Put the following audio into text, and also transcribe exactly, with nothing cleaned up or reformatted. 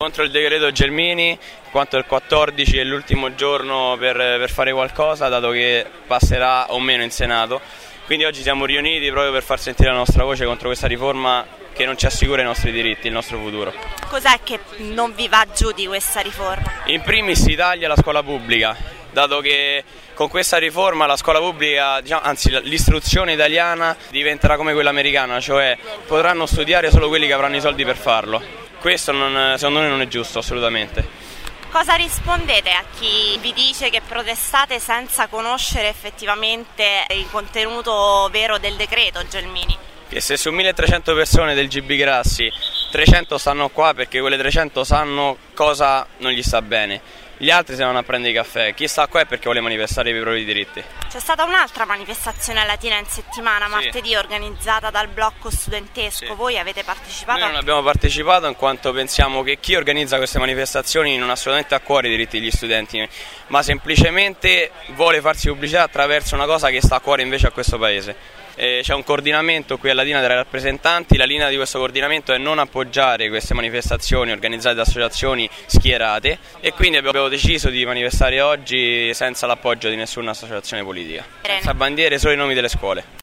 contro il decreto Gelmini, in quanto il quattordici è l'ultimo giorno per, per fare qualcosa, dato che passerà o meno in Senato. Quindi oggi siamo riuniti proprio per far sentire la nostra voce contro questa riforma che non ci assicura i nostri diritti, il nostro futuro. Cos'è che non vi va giù di questa riforma? In primis si taglia la scuola pubblica, dato che con questa riforma la scuola pubblica, diciamo, anzi l'istruzione italiana diventerà come quella americana, cioè potranno studiare solo quelli che avranno i soldi per farlo. Questo non, secondo noi non è giusto assolutamente. Cosa rispondete a chi vi dice che protestate senza conoscere effettivamente il contenuto vero del decreto Gelmini? Che se su milletrecento persone del G B Grassi trecento stanno qua perché quelle trecento sanno cosa non gli sta bene. Gli altri se vanno a prendere i caffè, chi sta qua è perché vuole manifestare i propri diritti. C'è stata un'altra manifestazione a Latina in settimana, sì, martedì, organizzata dal blocco studentesco, sì. Voi avete partecipato? Noi non abbiamo partecipato in quanto pensiamo che chi organizza queste manifestazioni non ha assolutamente a cuore i diritti degli studenti, ma semplicemente vuole farsi pubblicità attraverso una cosa che sta a cuore invece a questo paese. Eh, c'è un coordinamento qui a Latina tra i rappresentanti, la linea di questo coordinamento è non appoggiare queste manifestazioni organizzate da associazioni schierate e quindi abbiamo deciso di manifestare oggi senza l'appoggio di nessuna associazione politica, senza bandiere, solo i nomi delle scuole.